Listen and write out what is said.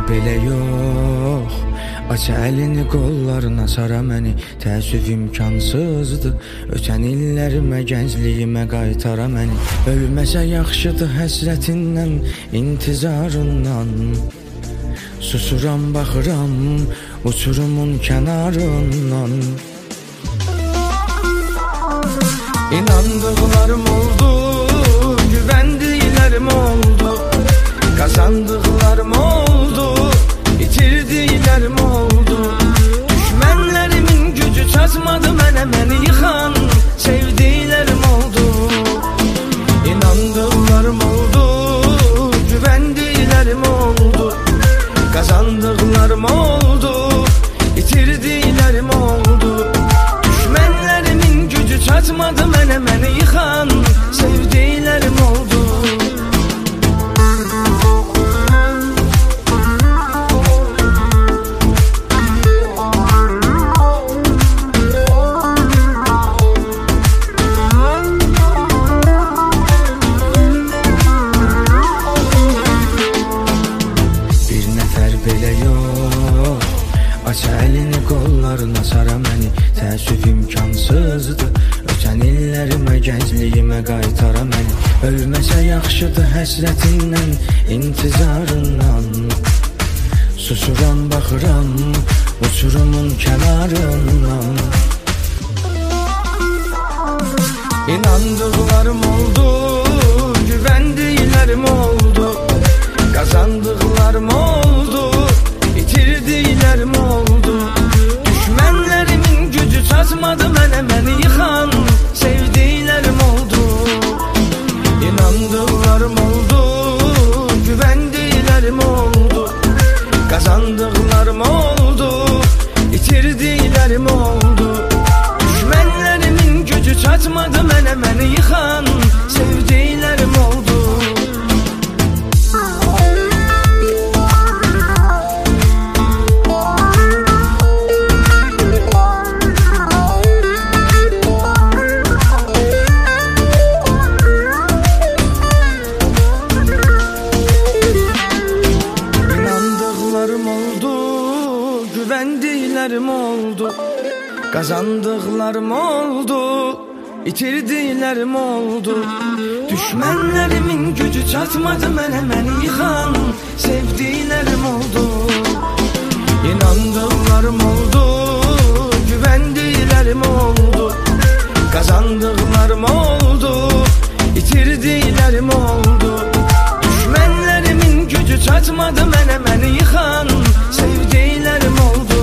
belə yox. Aç əlini qollarına sara məni, təəssüf imkansızdır. Ötən illərimə, gəncliyimə qaytara məni. Ölməsə yaxşıdır həsrətindən, intizarından. Susuram, baxıram uçurumun kənarından. İnandıqlarım oldu, güvəndiklərim oldu. Qazandıqlarım oldu, itirdiklərim oldu. Düşmənlərimin gücü çatmadı mənə, məni yıxan sevdiklərim oldu. İnandıqlarım oldu, güvəndiklərim oldu. Qazandıqlarım oldu, itirdiklərim oldu. Düşmənlərimin gücü çatmadı mənə, məni yıxan sevdiklərim oldu. Aç əlini qollarına sara məni, təəssüf imkansızdır. Ötən illərimə, gəncliyimə qaytara məni. Ölməsə yaxşıdır həsrətindən, intizarından. Susuram, baxıram uçurumun kənarından. İnandıqlarım oldu, güvəndiklərim oldu. Qazandıqlarım oldu, itirdiklərim oldu. Düşmənlərimin gücü çatmadı mənə, məni yıxan sevdiklərim oldu. İnandıqlarım oldu, güvəndiklərim oldu. Qazandıqlarım oldu, itirdiklərim oldu. Düşmənlərimin gücü çatmadı mənə, məni yıxan sevdiklərim oldu. Güvəndiklərim oldu, qazandıqlarım oldu, itirdiklərim oldu. Düşmənlərimin gücü çatmadı mənə, məni yıxan sevdiklərim oldu. İnandıqlarım oldu, güvəndiklərim oldu. Qazandıqlarım oldu, itirdiklərim oldu. Düşmənlərimin gücü çatmadı mənə, məni yıxan sevdiklərim oldu.